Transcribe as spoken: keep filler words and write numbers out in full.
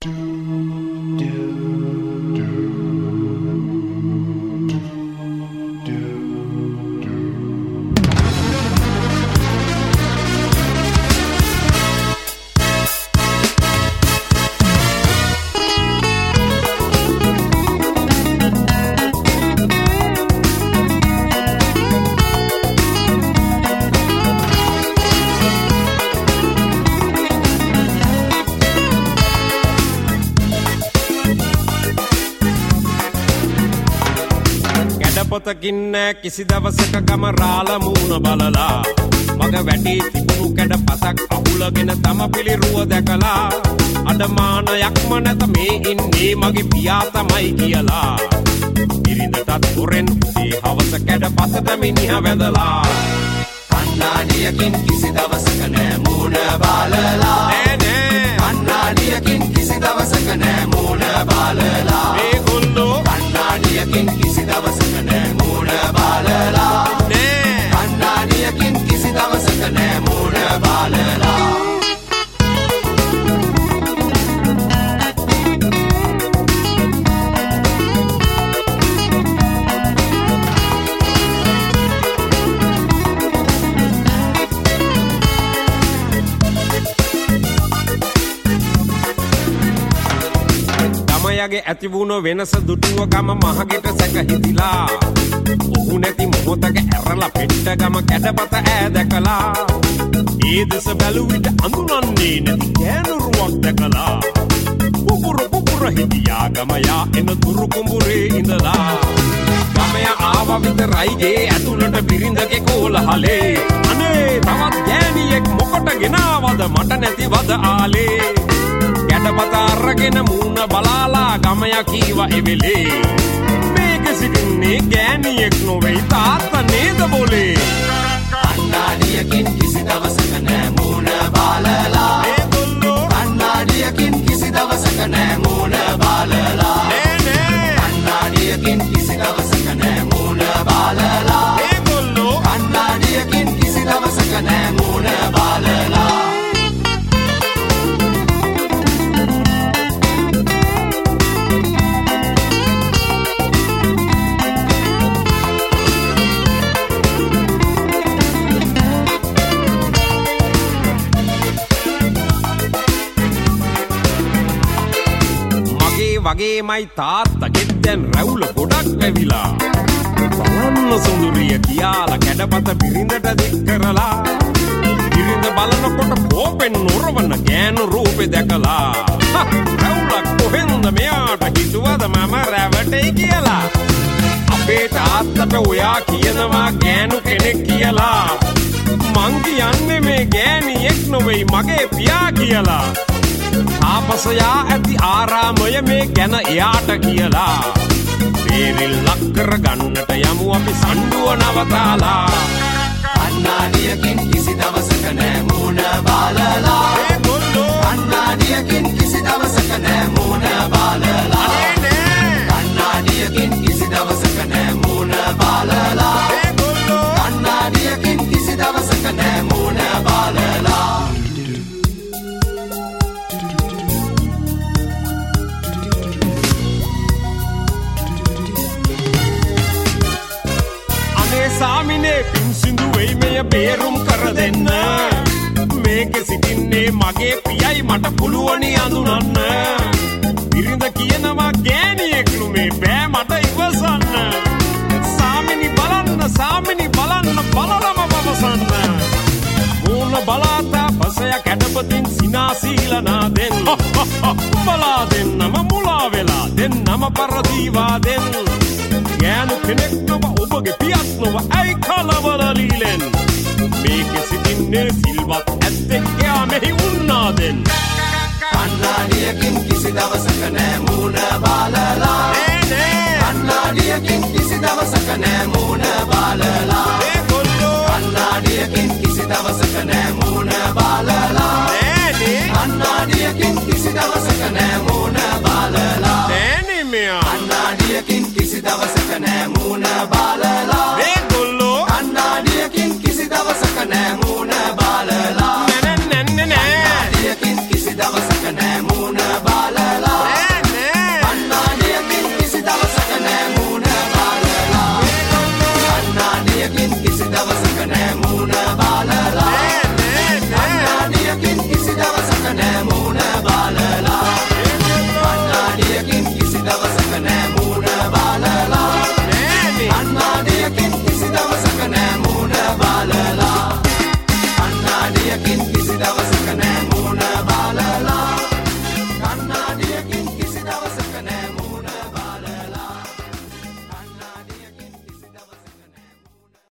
පොතකින් කිසි දවසක ගම රාල මූණ බලලා මග වැටි තිබුණු කැඩ පතක් අහුලගෙන තම පිළිරුව දැකලා අඩමානයක්ම නැත මේ ඉන්නේ මගේ පියා තමයි කියලා ඉරිඳටත් හොරෙන් උදේ හවස කැඩ පතට මිනිහ වැදලා කන්නාඩියකින් කිසි දවසක නෑ මූණ බලලා නෑ නෑ කන්නාඩියකින් කිසි දවසක නෑ මූණ බලලා මේගොල්ලෝ කන්නාඩියකින් කිසි දවසක නෑ මූණ බලලා නෑ කන්නාඩියකින් කිසි දවසක නෑ මූණ බලලා ගමයාගේ ඇතිවුණු වෙනස දුටුව ගම මහගෙට සැක හිතිලා ඔහු නැති මොහොතක ඇරලා පිට ගම කැඩපත ඈ දැකලා ඒ දෙස බැලු විට අඳුනන්නේ නැති කෑනුරුවක් දැකලා පුපුර පුපුර හිටියා ගමයා එන දුරු කුඹුරේ ඉඳලා ගමයා ආවා විතරයි ගේ ඇතුළට බිරිඳගේ කෝලහලේ අනේ තවත් ගෑණියෙක් මොකට ගෙනාවද මට නැතිවද ආලේ කැඩපත අරගෙන මූණ බලාලා ගමයා කීවා එවෙලේ මේක සිටින්නේ ගෑණියෙක් නොවේ තාත්තා නේද බොලේ කන්නාඩියකින් කිසි දවසක නෑ මූණ බලලා ඒගොල්ලෝ කන්නාඩියකින් කිසි දවසක නෑ මූණ බලලා නෑ නෑ කන්නාඩියකින් කිසි දවසක නෑ මූණ බලලා ඒගොල්ලෝ කන්නාඩියකින් කිසි දවසක නෑ මූණ බලලා වගේමයි තාත්තගෙත් දැන් රැවුල ගොඩක් වැවිලා බලන්න සුන්දරිය කියලා කැඩපත බිරිඳට දික් කරලා බිරිඳ බලනකොට කෝපෙන් නොරවන ගෑනු රූපේ දැකලා රැවුලක් කොහෙන්ද මෙයාට හිතුවද මම රැවටේ කියලා අපේ තාත්තට ඔයා කියනවා ගෑනු කෙනෙක් කියලා මං කියන්නේ මේ ගෑණියෙක් නොවෙයි මගේ පියා කියලා ආපසයා ඇති ආරාමය මේ ගැන එයාට කියලා පේරිල්ලක් කරගන්නට යමු අපි සණ්ඩුව නවතාලා කන්නාඩියකින් කිසි දවසක නෑ මූණ බලලා ඒගොල්ලෝ කන්නාඩියකින් කිසි දවසක නෑ මූණ බලලා කන්නාඩියකින් කිසි දවසක නෑ මූණ බලලා ඒගොල්ලෝ කන්නාඩියකින් කිසි දවසක නෑ මූණ බලලා සාමිනේ පින්සිඳු වෙයි මෙය බේරුම් කර දෙන්න මේක සිටින්නේ මගේ පියයි මට පුළුවනි අඳුනන්න බිරිඳ කියනවා ගෑණියෙක්ලු මේ බෑ මට ඉවසන්න සාමිනි බලන්න සාමිනි බලන්න බලලම පවසන්න මූණ බලාතා පසය කැඩපතින් සිනාසීලනා දෙන්න බලා දෙන්නම මුලා වෙලා දෙන්නම පරදීවා දෙන්න ගෑනු කෙනෙක් නොව ඔබගේ පියත් නොව ඇයි කලවලලීලෙන් මේක සිටින්නේ සිල්වත් ඇත්තෙක් එයා මෙහි උන්නාදෙන් කන්නාඩියකින් කිසි දවසක නෑ මූණ බලලා කන්නාඩියකින් කිසි දවසක නෑ මූණ බලලා ඒගොල්ලෝ කන්නාඩියකින් කිසි දවසක නෑ මූණ බලලා කන්නාඩියකින් කිසි දවසක නෑ මූණ බලලා කන්නාඩියකින් කිසි දවසක